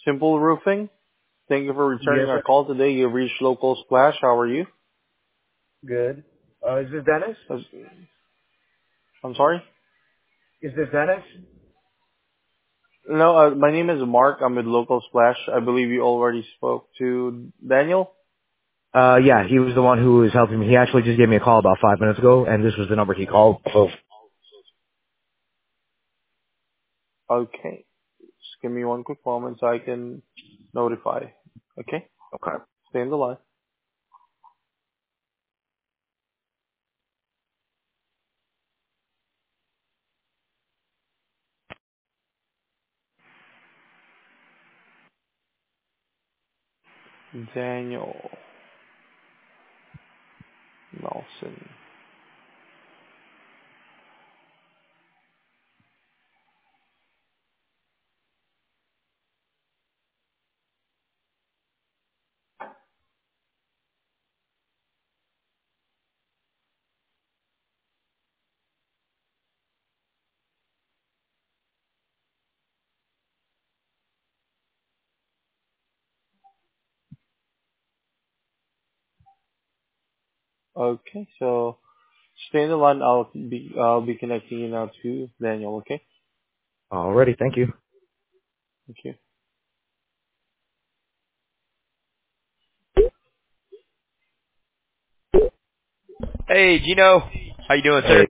Simple Roofing. Thank you for returning Yes, our sir. call today. You've reached Local Splash. How are you? Good. Is this Dennis? Uh, I'm sorry? Is this Dennis? No, my name is Mark. I'm with Local Splash. I believe you already spoke to Daniel. Yeah, he was the one who was helping me. He actually just gave me a call about 5 minutes ago, and this was the number he called. So, Okay. Just give me one quick moment so I can notify. Okay? okay. Stay in the line. Daniel Nelson. Okay, so stay in the line. I'll be connecting you now to Daniel. Okay? Alrighty, thank you. Thank you. Hey, Gino. How you doing, Hey, sir?